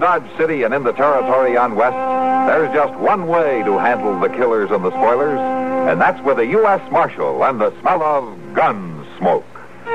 Dodge City and in the territory on West, there's just one way to handle the killers and the spoilers, and that's with a U.S. Marshal and the smell of gun smoke.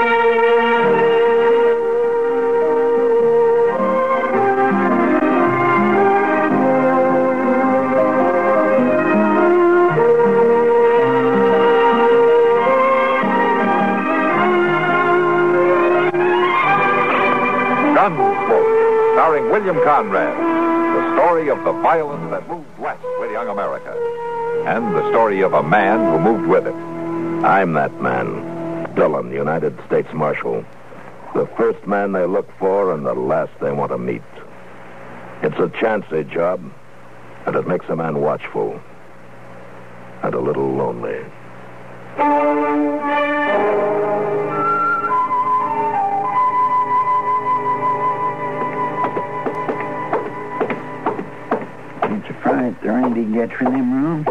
Gunsmoke, starring William Conrad, the story of the violence that moved west with young America, and the story of a man who moved with it. I'm that man, Dillon, United States Marshal. The first man they look for and the last they want to meet. It's a chancy job, and it makes a man watchful and a little lonely. If there ain't any gets in them rooms.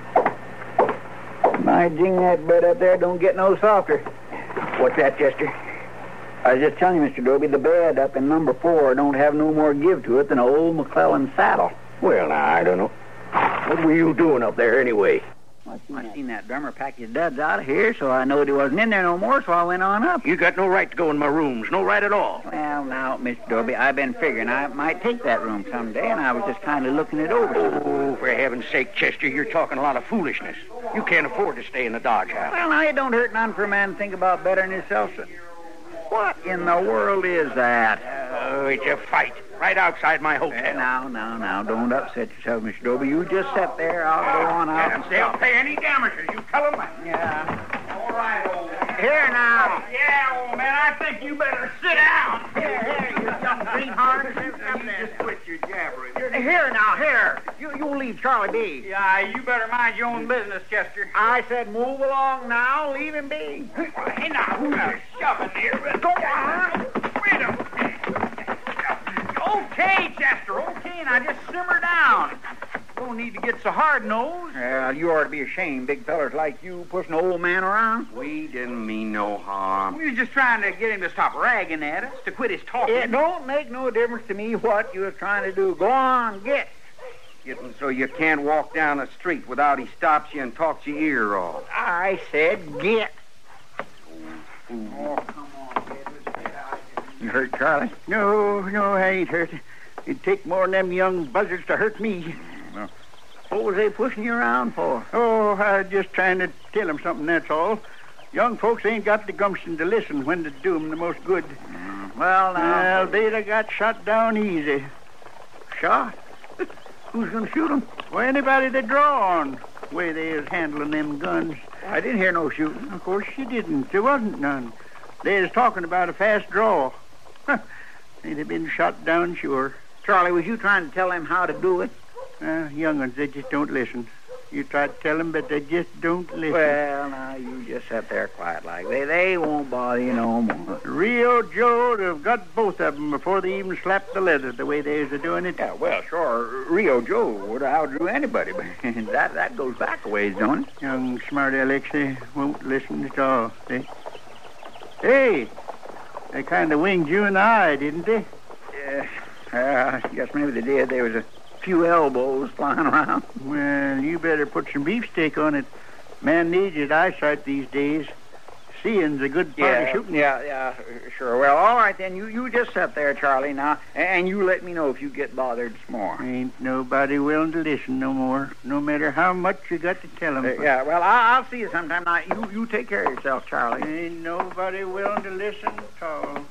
My jing, that bed up there don't get no softer. What's that, Chester? I was just telling you, Mr. Dobie, the bed up in number 4 don't have no more give to it than an old McClellan saddle. Well, now, I don't know. What were you doing up there anyway? I seen that drummer pack his duds out of here, so I knowed he wasn't in there no more, so I went on up. You got no right to go in my rooms. No right at all. Well, now, Mr. Dobie, I've been figuring I might take that room someday, and I was just kind of looking it over. Oh, for heaven's sake, Chester, you're talking a lot of foolishness. You can't afford to stay in the Dodge house. Well, now, it don't hurt none for a man to think about bettering himself. So what in the world is that? Oh, it's a fight right outside my hotel. Now, don't upset yourself, Mr. Dobie. You just sit there. I'll go on out and they'll pay any damages. You tell them that. Yeah. All right, old man. Here now. Yeah, old man, I think you better sit down. Here, you young greenhorn. You just quit your jabbering. Here now, here. You leave Charlie be. Yeah, you better mind your own business, Chester. I said move along now. Leave him be. Hey, now, who's shoving here? Go on. Wait a minute. Okay, Chester, okay. Now just simmer down. Don't need to get so hard-nosed. Well, you ought to be ashamed, big fellers like you pushing an old man around. We didn't mean no harm. We was just trying to get him to stop ragging at us, to quit his talking. It don't make no difference to me what you was trying to do. Go on, get. Getting so you can't walk down the street without he stops you and talks your ear off. I said get. Oh, come on, kid. Let's get out of here. You hurt Charlie? No, I ain't hurt. It'd take more than them young buzzards to hurt me. Well, what was they pushing you around for? Oh, I was just trying to tell them something, that's all. Young folks ain't got the gumption to listen when to do 'em the most good. Well, now... Well, they'd have got shot down easy. Shot? Who's going to shoot 'em? Well, anybody they draw on, the way they is handling them guns. I didn't hear no shooting. Of course you didn't. There wasn't none. They was talking about a fast draw. They'd have been shot down, sure. Charlie, was you trying to tell them how to do it? Young ones, they just don't listen. You try to tell them, but they just don't listen. Well, now, you just sit there quiet like. They won't bother you no more. Rio Joe would have got both of them before they even slapped the leather the way they was doing it. Yeah, well, sure, Rio Joe would have outdrew anybody, but that goes back a ways, don't it? Young smarty Alexei won't listen at all. Hey, they kind of winged you in the eye, didn't they? Yeah, I guess maybe they did. There was a few elbows flying around. Well, you better put some beefsteak on it. Man needs his eyesight these days. Seeing's a good part of shooting. Yeah, sure. Well, all right then. You just sit there, Charlie, now, and you let me know if you get bothered some more. Ain't nobody willing to listen no more, no matter how much you got to tell them. Yeah, well, I'll see you sometime. Now, you take care of yourself, Charlie. Ain't nobody willing to listen at all.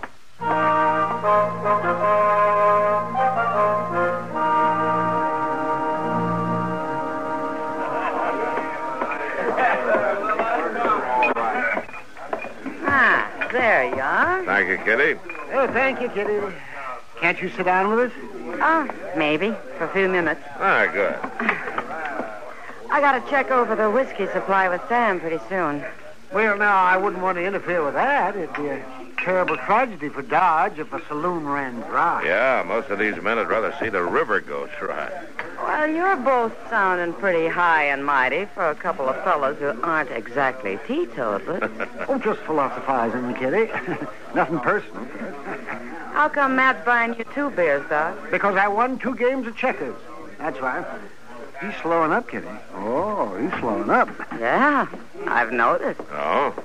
There you are. Thank you, Kitty. Oh, thank you, Kitty. Can't you sit down with us? Oh, maybe, for a few minutes. Ah, good. I got to check over the whiskey supply with Sam pretty soon. Well, now, I wouldn't want to interfere with that. It'd be a terrible tragedy for Dodge if a saloon ran dry. Yeah, most of these men would rather see the river go dry. Well, you're both sounding pretty high and mighty for a couple of fellas who aren't exactly teetotalers. Oh, just philosophizing, Kitty. Nothing personal. How come Matt's buying you 2 beers, Doc? Because I won 2 games of checkers. That's right. He's slowing up, Kitty. Oh, he's slowing up. Yeah, I've noticed. Oh?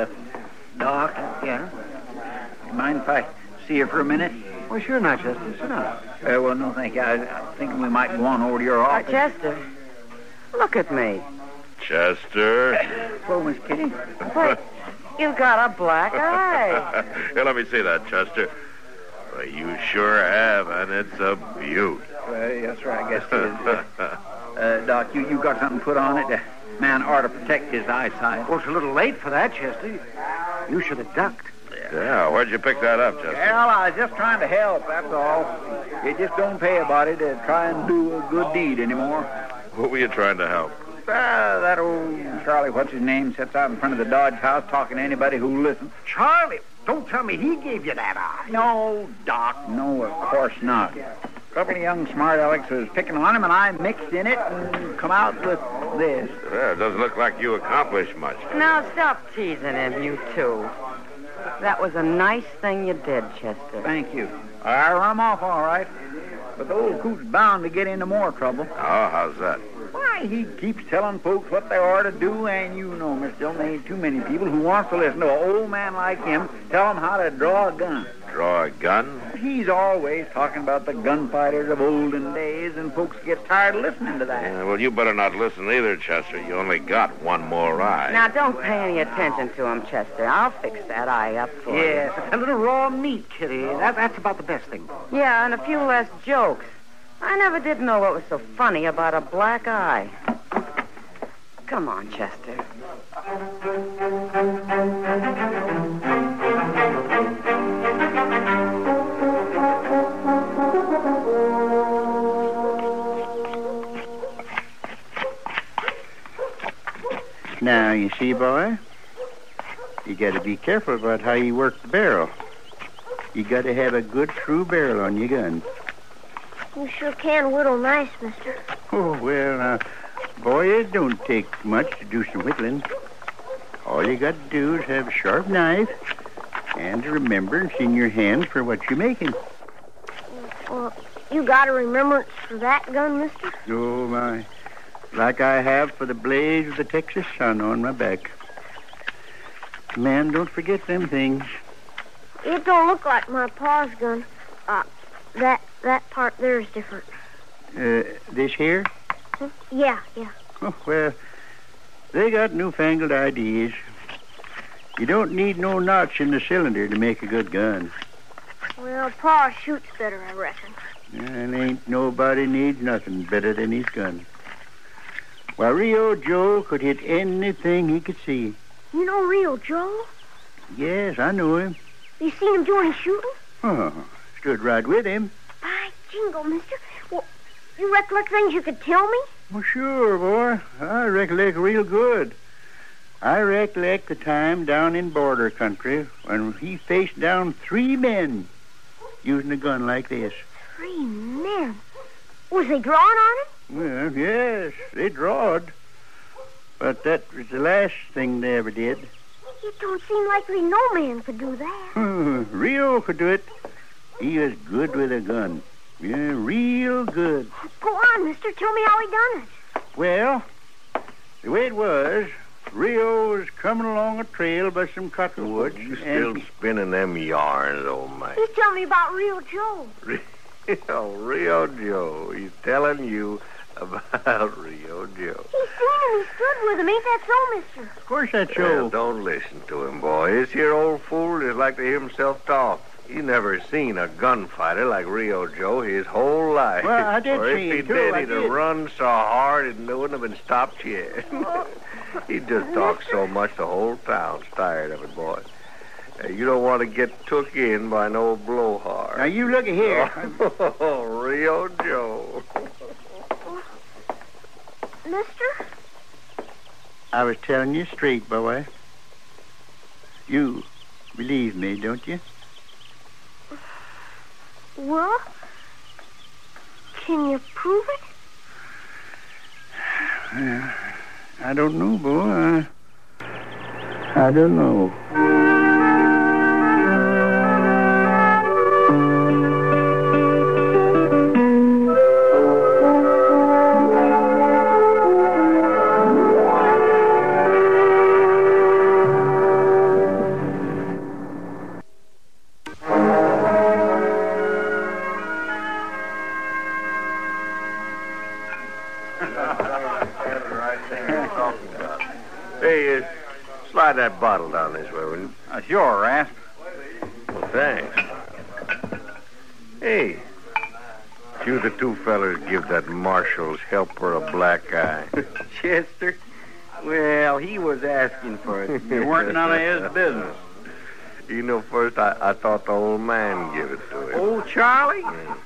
Doc, yeah? You mind if I see you for a minute? Well, sure not, Chester. Sit down. Well, no, thank you. I was thinking we might go on over to your office. Chester, look at me. Chester? Hello, Miss Kitty. Wait, you've got a black eye. Here, let me see that, Chester. Well, you sure have, and it's a beaut. That's right, I guess it is. Doc, you got something put on it? The man ought to protect his eyesight. Well, it's a little late for that, Chester. You should have ducked. Yeah, where'd you pick that up, Chester? Well, I was just trying to help, that's all. It just don't pay a body to try and do a good deed anymore. Who were you trying to help? That old Charlie, what's his name, sits out in front of the Dodge house talking to anybody who'll listen. Charlie, don't tell me he gave you that eye. No, Doc, no, of course not. A couple of young smart alecks was picking on him, and I mixed in it and come out with this. Well, it doesn't look like you accomplished much. Now stop teasing him, you two. That was a nice thing you did, Chester. Thank you. I run him off all right. But the old coot's bound to get into more trouble. Oh, how's that? Why, he keeps telling folks what they ought to do, and you know, Miss Dillon, there ain't too many people who wants to listen to an old man like him tell them how to draw a gun. Draw a gun? He's always talking about the gunfighters of olden days, and folks get tired of listening to that. Yeah, well, you better not listen either, Chester. You only got one more eye. Now, don't pay any attention to him, Chester. I'll fix that eye up for Yes, a little raw meat, Kitty. That's about the best thing. you. Yeah, and a few less jokes. I never did know what was so funny about a black eye. Come on, Chester. Now, you see, boy, you got to be careful about how you work the barrel. You got to have a good, true barrel on your gun. You sure can whittle nice, mister. Oh, well, boy, it don't take much to do some whittling. All you got to do is have a sharp knife and a remembrance in your hand for what you're making. Well, you got a remembrance for that gun, mister? Oh, my. Like I have for the blaze of the Texas sun on my back. Man, don't forget them things. It don't look like my pa's gun. That part there is different. This here? Yeah. Oh, well, they got newfangled ideas. You don't need no notch in the cylinder to make a good gun. Well, pa shoots better, I reckon. And ain't nobody needs nothing better than his gun. Why, Rio Joe could hit anything he could see. You know Rio Joe? Yes, I know him. You seen him doing his shooting? Oh, stood right with him. By jingle, mister. Well, you recollect things you could tell me? Well, sure, boy. I recollect real good. I recollect the time down in border country when he faced down 3 men using a gun like this. 3 men? Was they drawing on him? Well, yes, they drawed. But that was the last thing they ever did. It don't seem likely no man could do that. Rio could do it. He was good with a gun. Yeah, real good. Go on, mister. Tell me how he done it. Well, the way it was, Rio was coming along a trail by some cottonwoods. You still spinning them yarns, old man. He's telling me about Rio Joe. Rio Joe. He's telling you about Rio Joe. He's seen him. He stood with him. Ain't that so, mister? Of course that's so. Well, don't listen to him, boy. This here old fool just like to hear himself talk. He never seen a gunfighter like Rio Joe his whole life. Well, I did or see if he him, too. did, I he'd did. have run so hard it wouldn't have been stopped yet. He just talks so much the whole town's tired of it, boy. You don't want to get took in by no blowhard. Now, you look here. Oh, Rio Joe. Mister? I was telling you straight, boy. You believe me, don't you? Well, can you prove it? I don't know, boy. I don't know. Hey, slide that bottle down this way, will you? Sure, Rasp. Well, thanks. Hey, you the two fellers give that marshal's helper a black eye. Chester? Well, he was asking for it. It weren't none of his business. You know, first I thought the old man gave it to him. Old Charlie?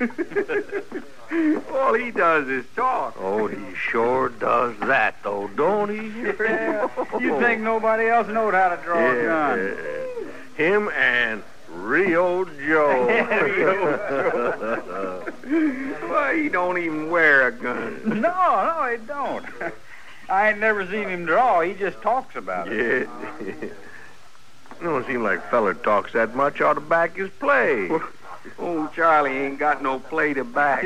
All he does is talk. Oh, he sure does that, though, don't he? You think nobody else knowed how to draw a gun? Him and Rio Joe. Well, he don't even wear a gun. No, he don't. I ain't never seen him draw. He just talks about it. Yeah. It don't seem like feller talks that much ought to back his play. Old Charlie ain't got no play to back.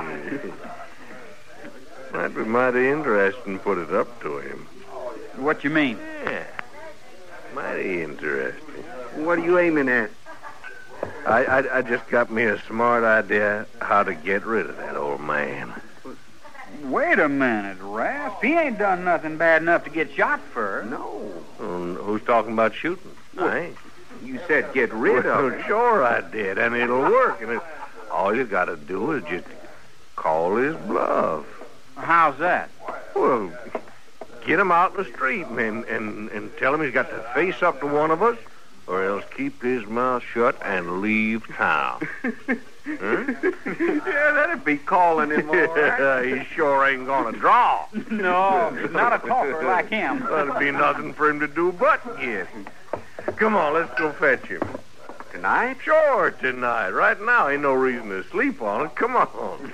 Might be mighty interesting put it up to him. What you mean? Yeah, mighty interesting. What are you aiming at? I just got me a smart idea how to get rid of that old man. Wait a minute, Rasp. He ain't done nothing bad enough to get shot for. No. Who's talking about shooting? I ain't. You said get rid of him. Sure I did, and it'll work. And all you got to do is just call his bluff. How's that? Well, get him out in the street and tell him he's got to face up to one of us, or else keep his mouth shut and leave town. Yeah, that'd be calling him, all right. He sure ain't gonna draw. No, not a talker like him. That'd be nothing for him to do but get. Come on, let's go fetch him. Tonight? Sure, tonight. Right now, ain't no reason to sleep on it. Come on.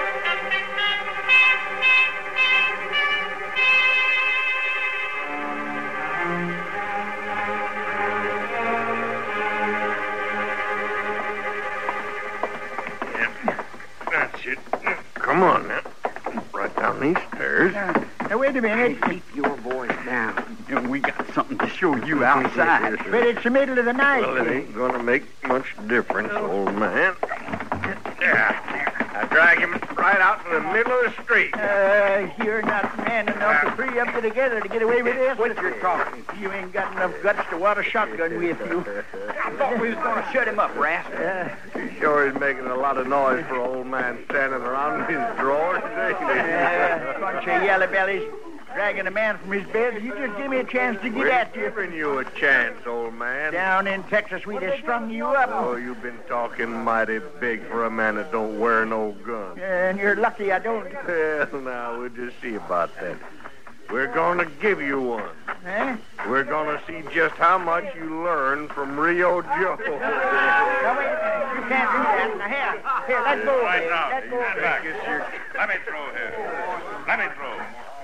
That's it. Come on now. Right down these stairs. Now, wait a minute. Keep your voice down. We got something to show you outside. But it's the middle of the night. Well, it ain't going to make much difference, old man. Yeah. I drag him right out in the middle of the street. You're not man enough to free up together to get away with this. What you're talking? You ain't got enough guts to wad a shotgun with you. I thought we was going to shut him up, Rasp. He sure is making a lot of noise for an old man standing around in his drawers. Bunch of yellow bellies dragging a man from his bed. You just give me a chance to get at you. We're giving you a chance, old man. Down in Texas, we'd have strung you up. Oh, you've been talking mighty big for a man that don't wear no gun. And you're lucky I don't. Well, now, we'll just see about that. We're going to give you one. Eh? We're going to see just how much you learn from Rio Joe. Now, wait a minute. You can't do that. Now, here, let go. Right now. Let go. Let me through here. Let me through.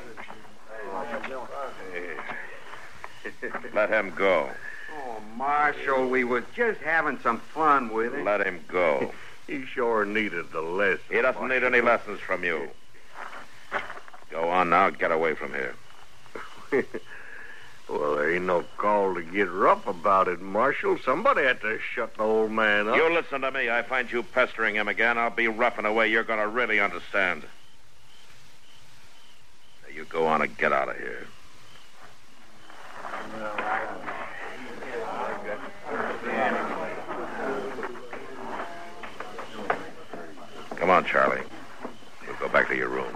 Let him go. Oh, Marshal, we was just having some fun with it. Let him go. He sure needed the lesson. He doesn't need any lessons from you. Go on now. Get away from here. Well, there ain't no call to get rough about it, Marshal. Somebody had to shut the old man up. You listen to me. I find you pestering him again, I'll be rough in a way you're going to really understand. Now, you go on and get out of here. Come on, Charlie. We'll go back to your room.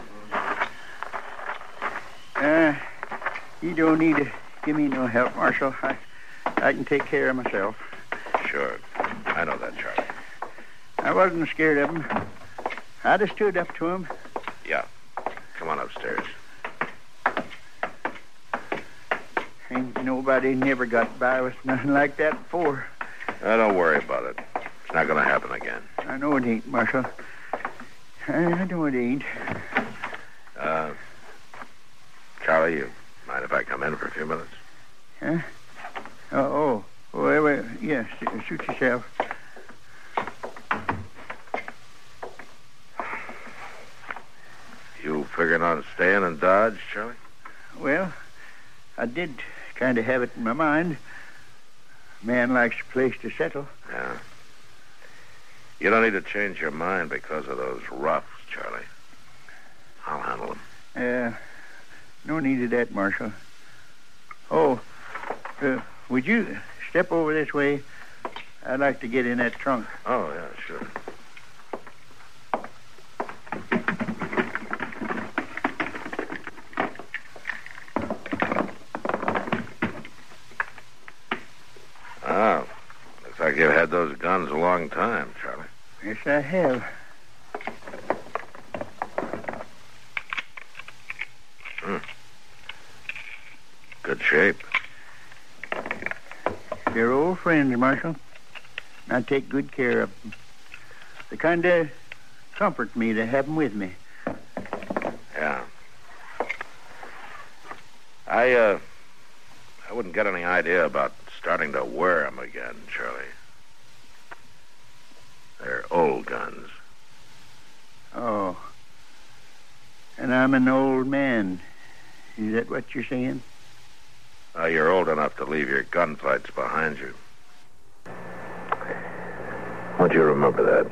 You don't need to give me no help, Marshal. I can take care of myself. Sure. I know that, Charlie. I wasn't scared of him. I'd have stood up to him. Yeah. Come on upstairs. Ain't nobody never got by with nothing like that before. Don't worry about it. It's not going to happen again. I know it ain't, Marshal. I know it ain't. Charlie, you mind if I come in for a few minutes? Huh? Wait. Yes, suit yourself. You figuring on staying in Dodge, Charlie? Well, I did kind of have it in my mind. Man likes a place to settle. Yeah. You don't need to change your mind because of those roughs, Charlie. I'll handle them. No need of that, Marshal. Oh, would you step over this way? I'd like to get in that trunk. Oh, yeah, sure. Oh, looks like you've had those guns a long time, Charlie. Yes, I have. Good shape. They're old friends, Marshal. I take good care of them. They kind of comfort me to have them with me. Yeah. I wouldn't get any idea about starting to wear them again, Charlie. They're old guns. Oh. And I'm an old man. Is that what you're saying? You're old enough to leave your gunfights behind you. Won't you remember that?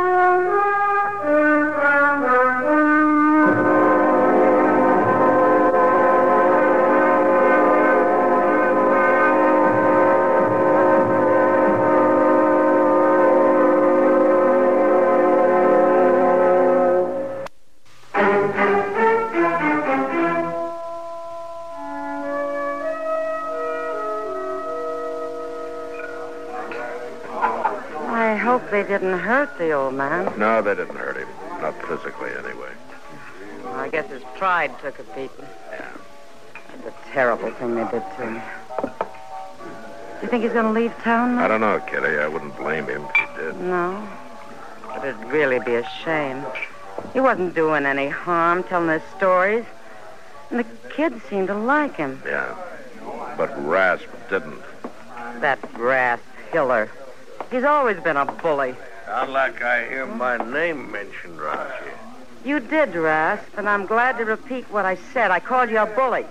I hope they didn't hurt the old man. No, they didn't hurt him. Not physically, anyway. Well, I guess his pride took a beating. Yeah. That's a terrible thing they did to him. Do you think he's going to leave town now? I don't know, Kitty. I wouldn't blame him if he did. No. But it'd really be a shame. He wasn't doing any harm, telling his stories. And the kids seemed to like him. Yeah. But Rasp didn't. That Rasp Hiller. He's always been a bully. Sound like I hear my name mentioned around here. You did, Rasp, and I'm glad to repeat what I said. I called you a bully.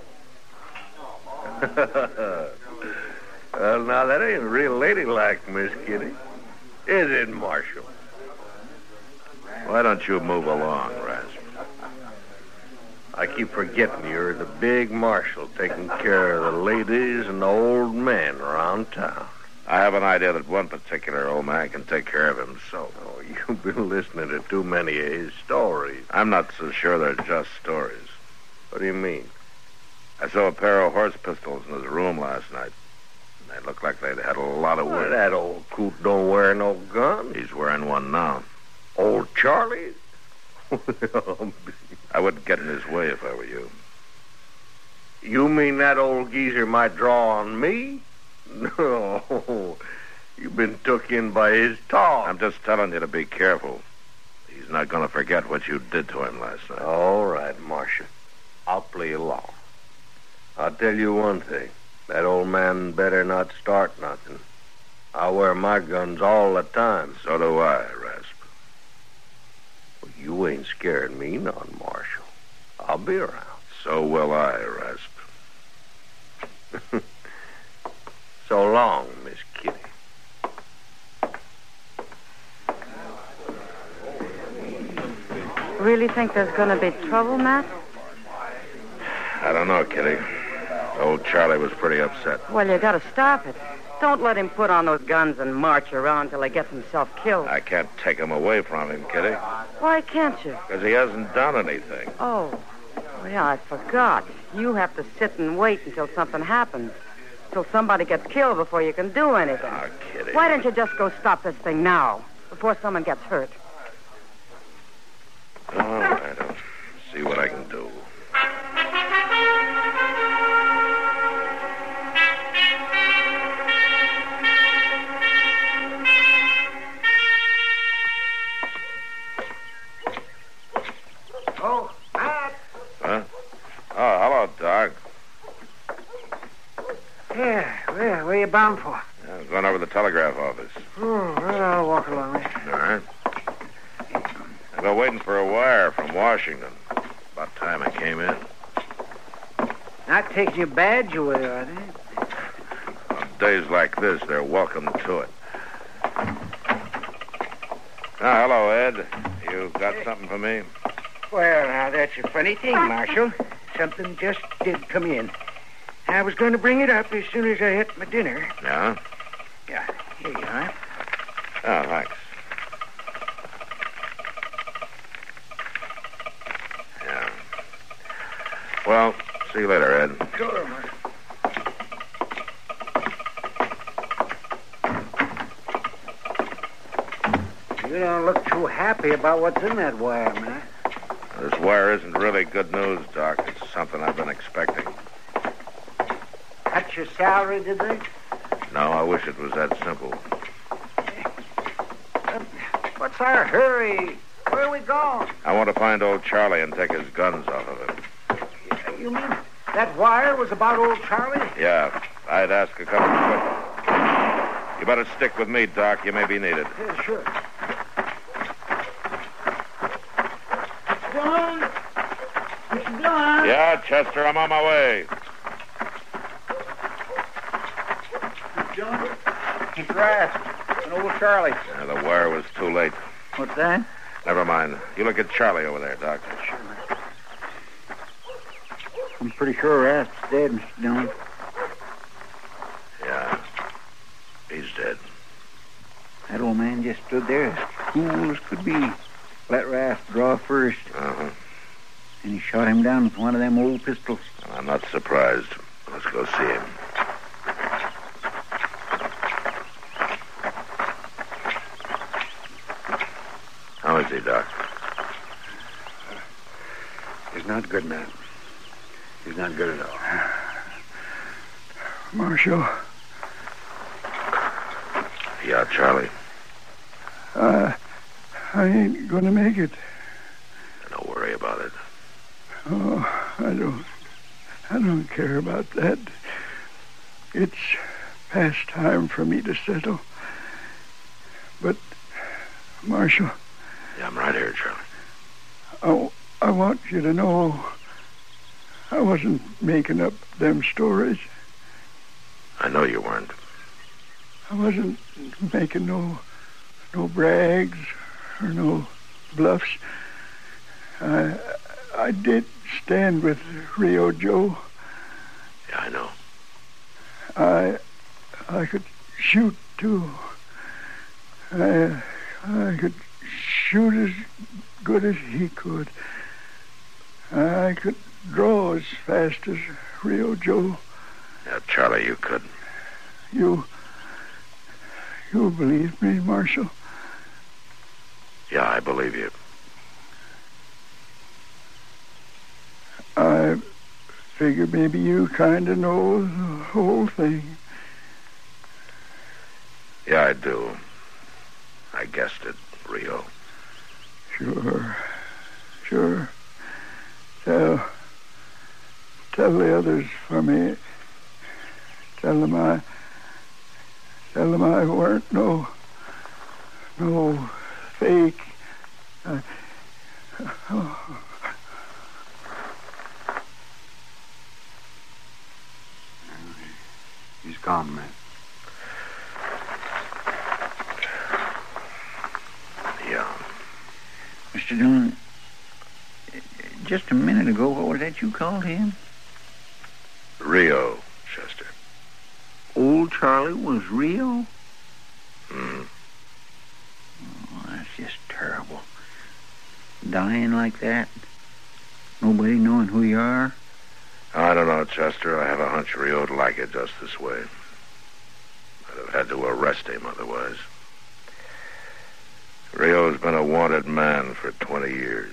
Well, now, that ain't real ladylike, Miss Kitty. Is it, Marshal? Why don't you move along, Rasp? I keep forgetting you're the big marshal taking care of the ladies and the old men around town. I have an idea that one particular old man can take care of himself. Oh, you've been listening to too many of his stories. I'm not so sure they're just stories. What do you mean? I saw a pair of horse pistols in his room last night. They looked like they'd had a lot of Well, work. that old coot don't wear no gun. He's wearing one now. Old Charlie? I wouldn't get in his way if I were you. You mean that old geezer might draw on me? No. You've been took in by his talk. I'm just telling you to be careful. He's not going to forget what you did to him last night. All right, Marshal. I'll play along. I'll tell you one thing. That old man better not start nothing. I wear my guns all the time. So do I, Rasp. Well, you ain't scared me none, Marshal. I'll be around. So will I, Rasp. So long, Miss Kitty. Really think there's going to be trouble, Matt? I don't know, Kitty. Old Charlie was pretty upset. Well, you got to stop it. Don't let him put on those guns and march around till he gets himself killed. I can't take him away from him, Kitty. Why can't you? Because he hasn't done anything. Oh, yeah, I forgot. You have to sit and wait until something happens. Till somebody gets killed before you can do anything. Oh, Kitty. Why don't you just go stop this thing now, before someone gets hurt? All right, I'll see what I can do. Oh, Matt. Huh? Oh, hello, Doc. Yeah, where you bound for? I'm going over to the telegraph office. Oh, well, I'll walk along with you. All right. I've been waiting for a wire from Washington. About time it came in. Not taking your badge away, are they? On days like this, they're welcome to it. Hello, Ed. You got something for me? Well, now, that's a funny thing, Marshal. Something just did come in. I was going to bring it up as soon as I hit my dinner. Yeah? Yeah, here you are. Oh, thanks. Yeah. Well, see you later, Ed. Sure, Marshal. You don't look too happy about what's in that wire, man. This wire isn't really good news, Doc. It's something I've been expecting. Cut your salary, did they? No, I wish it was that simple. What's our hurry? Where are we going? I want to find old Charlie and take his guns off of him. You mean that wire was about old Charlie? Yeah, I'd ask a couple of questions. You better stick with me, Doc. You may be needed. Yeah, sure. Dillon? Mr. Dillon? Yeah, Chester, I'm on my way. Dillon? It's Rast and old Charlie. Yeah, the wire was too late. What's that? Never mind. You look at Charlie over there, Doc. Sure. I'm pretty sure Rast's dead, Mr. Dillon. Yeah, he's dead. That old man just stood there as cool as could be. Let Rast draw first. Uh-huh. And he shot him down with one of them old pistols. I'm not surprised. Let's go see him. How is he, Doc? He's not good, man. He's not good at all. Marshal, Yeah, Charlie. I ain't gonna make it. Don't worry about it. Oh, I don't care about that. It's past time for me to settle. But, Marshal... Yeah, I'm right here, Charlie. I want you to know I wasn't making up them stories. I know you weren't. I wasn't making no brags or no bluffs. I did stand with Rio Joe. Yeah, I know. I could shoot too. I could shoot as good as he could. I could draw as fast as Rio Joe. Yeah, Charlie, you could. You believe me, Marshal? Yeah, I believe you. I figure maybe you kind of know the whole thing. Yeah, I do. I guessed it, Rio. Sure. Tell the others for me. Tell them I weren't no fake. He's gone, man. Yeah. Mr. Dillon, just a minute ago, what was that you called him? Rio, Chester. Old Charlie was Rio? Hmm. Oh, that's just terrible. Dying like that. Nobody knowing who you are. I don't know, Chester. I have a hunch Rio'd like it just this way. I'd have had to arrest him otherwise. Rio's been a wanted man for 20 years.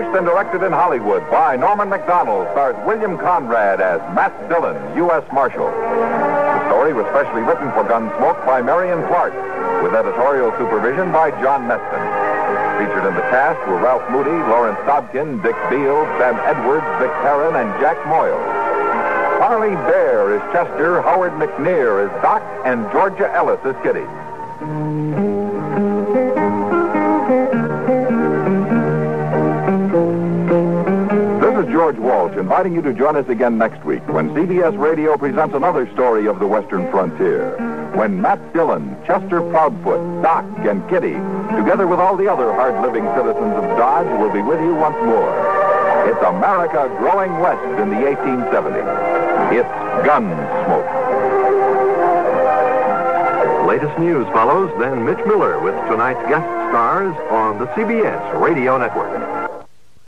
Produced and directed in Hollywood by Norman McDonald, stars William Conrad as Matt Dillon, U.S. Marshal. The story was specially written for Gunsmoke by Marion Clark, with editorial supervision by John Meston. Featured in the cast were Ralph Moody, Lawrence Dobkin, Dick Beale, Sam Edwards, Vic Perrin, and Jack Moyle. Harley Bear is Chester, Howard McNear is Doc, and Georgia Ellis is Kitty. This is George Walsh inviting you to join us again next week when CBS Radio presents another story of the Western frontier. When Matt Dillon, Chester Proudfoot, Doc, and Kitty, together with all the other hard-living citizens of Dodge, will be with you once more. It's America growing west in the 1870s. It's Gunsmoke. Latest news follows, then Mitch Miller with tonight's guest stars on the CBS Radio Network.